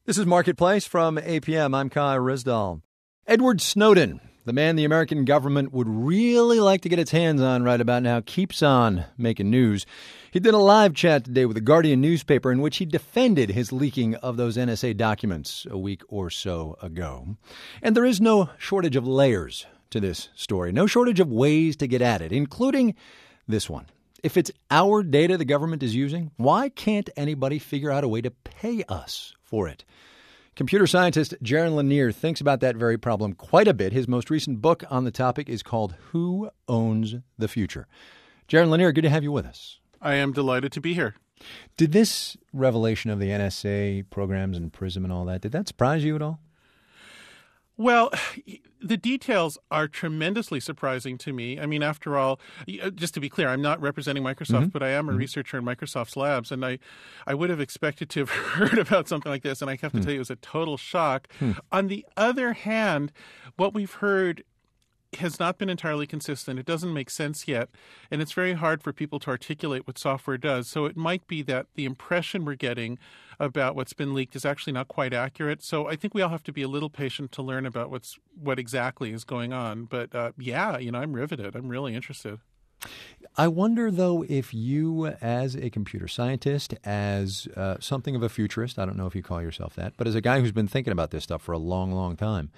This is Marketplace from APM. I'm Kai Risdall. Edward Snowden, the man the American government would really like to get its hands on right about now, keeps on making news. He did a live chat today with the Guardian newspaper in which he defended his leaking of those NSA documents a week or so ago. And there is no shortage of layers to this story, no shortage of ways to get at it, including this one. If it's our data the government is using, why can't anybody figure out a way to pay us for it? Computer scientist Jaron Lanier thinks about that very problem quite a bit. His most recent book on the topic is called Who Owns the Future? Jaron Lanier, good to have you with us. I am delighted to be here. Did this revelation of the NSA programs and PRISM and all that, did that surprise you at all? Well, the details are tremendously surprising to me. I mean, after all, just to be clear, I'm not representing Microsoft, but I am a researcher in Microsoft's labs, and I would have expected to have heard about something like this, and I have to tell you it was a total shock. On the other hand, what we've heard has not been entirely consistent. It doesn't make sense yet, and it's very hard for people to articulate what software does. So it might be that the impression we're getting about what's been leaked is actually not quite accurate. So I think we all have to be a little patient to learn about what exactly is going on. But I'm riveted. I'm really interested. I wonder, though, if you, as a computer scientist, as something of a futurist, I don't know if you call yourself that, but as a guy who's been thinking about this stuff for a long, long time,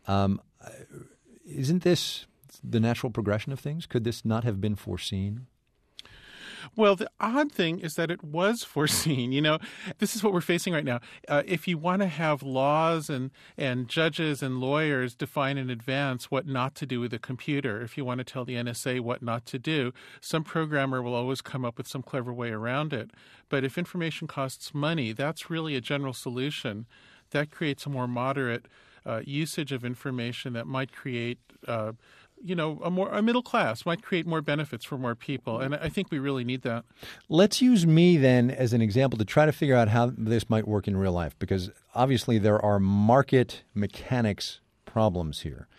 isn't this the natural progression of things? Could this not have been foreseen? Well, the odd thing is that it was foreseen. You know, this is what we're facing right now. If you want to have laws and judges and lawyers define in advance what not to do with a computer, if you want to tell the NSA what not to do, some programmer will always come up with some clever way around it. But if information costs money, that's really a general solution. That creates a more moderate usage of information that might create, a middle class, might create more benefits for more people. And I think we really need that. Let's use me then as an example to try to figure out how this might work in real life, because obviously there are market mechanics problems here.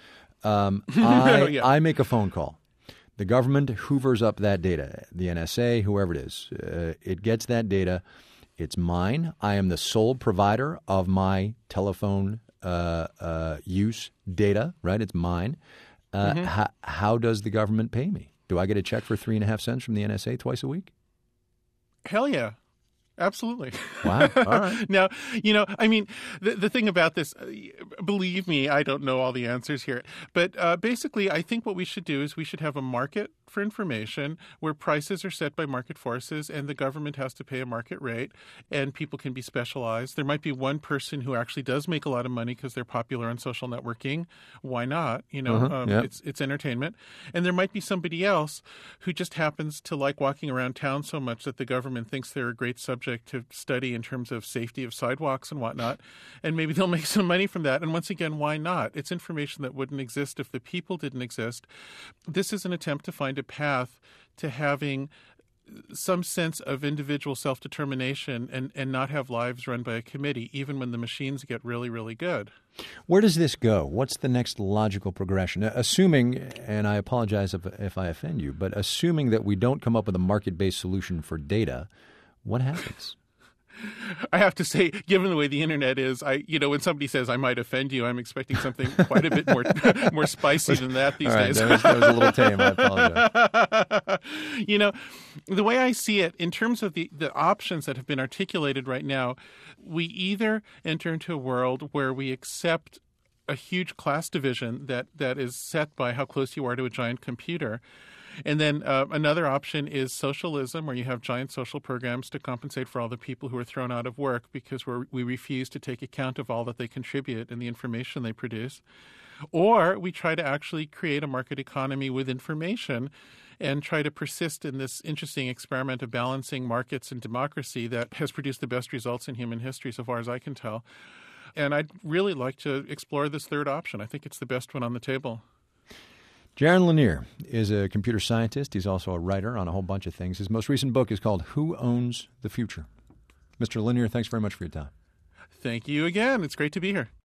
I make a phone call. The government hoovers up that data, the NSA, whoever it is. It gets that data. It's mine. I am the sole provider of my telephone use data, right? It's mine. How does the government pay me? Do I get a check for 3.5 cents from the NSA twice a week? Hell yeah. Absolutely. Wow. All right. Now, the thing about this, believe me, I don't know all the answers here. But basically, I think what we should do is we should have a market for information where prices are set by market forces and the government has to pay a market rate and people can be specialized. There might be one person who actually does make a lot of money because they're popular on social networking. Why not? It's entertainment. And there might be somebody else who just happens to like walking around town so much that the government thinks they're a great subject to study in terms of safety of sidewalks and whatnot. And maybe they'll make some money from that. And once again, why not? It's information that wouldn't exist if the people didn't exist. This is an attempt to find a path to having some sense of individual self-determination and not have lives run by a committee, even when the machines get really, really good. Where does this go? What's the next logical progression? Assuming, and I apologize if I offend you, but assuming that we don't come up with a market-based solution for data, what happens? I have to say, given the way the internet is, when somebody says I might offend you, I'm expecting something quite a bit more spicy than that these days. That was a little tame. I apologize. The way I see it, in terms of the options that have been articulated right now, we either enter into a world where we accept a huge class division that is set by how close you are to a giant computer. And then another option is socialism, where you have giant social programs to compensate for all the people who are thrown out of work because we refuse to take account of all that they contribute and the information they produce. Or we try to actually create a market economy with information and try to persist in this interesting experiment of balancing markets and democracy that has produced the best results in human history so far as I can tell. And I'd really like to explore this third option. I think it's the best one on the table. Jaron Lanier is a computer scientist. He's also a writer on a whole bunch of things. His most recent book is called Who Owns the Future? Mr. Lanier, thanks very much for your time. Thank you again. It's great to be here.